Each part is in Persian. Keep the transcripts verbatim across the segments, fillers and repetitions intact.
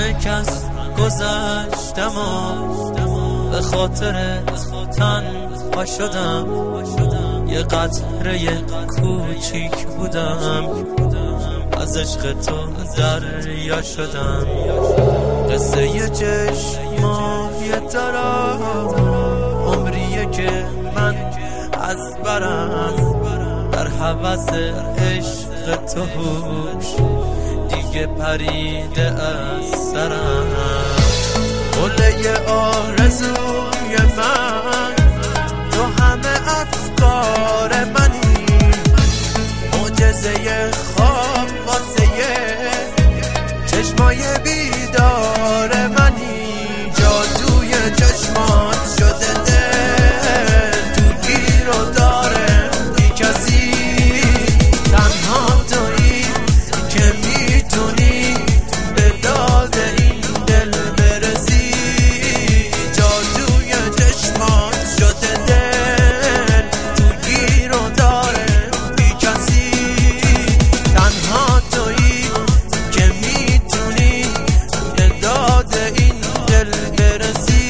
همه کس گذشتم و به خاطرت تنها شدم، یه قطره کوچیک بودم، از عشق تو دریا شدم. قصه یه چشمای ترا عمریه که من از برم، در هوس عشق تو هوش دیگه پریده از سرم. قله آرزوی من تو همه افکار منی، معجزه خواب واسه چشمای بیدار منی، جادوی چشمات شده دل تو گیر و داره بی کسی، تنها تویی که میتونی به داد این دل برسی، جادوی چشمات شده دل تو گیر و داره بی کسی، تنها تویی که میتونی به داد این دل برسی.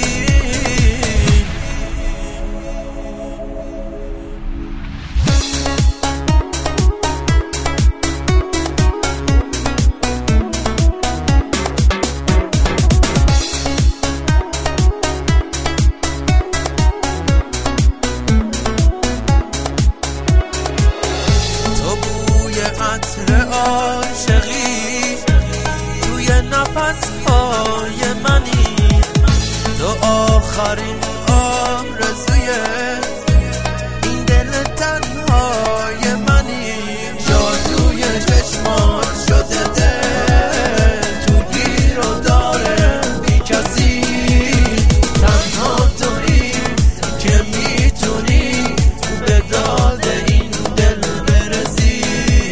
عطر عاشقی توی نفس‌های منی، تو آخرین آرزوی این دل تنهای منی، جادوی چشمات شده دل تو گیر و داره بی کسی، تنها تویی که میتونی به داد این دل برسی،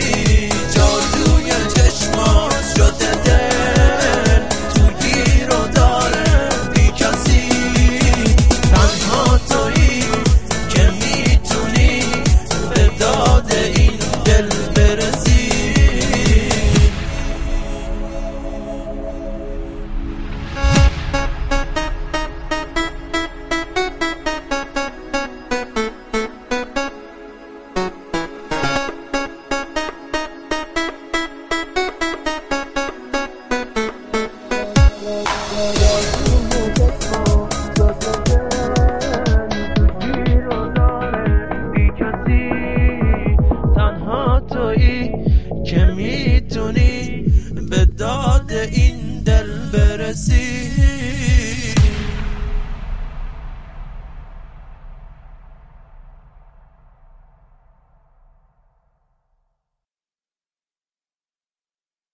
که میتونی به داد این دل برسی.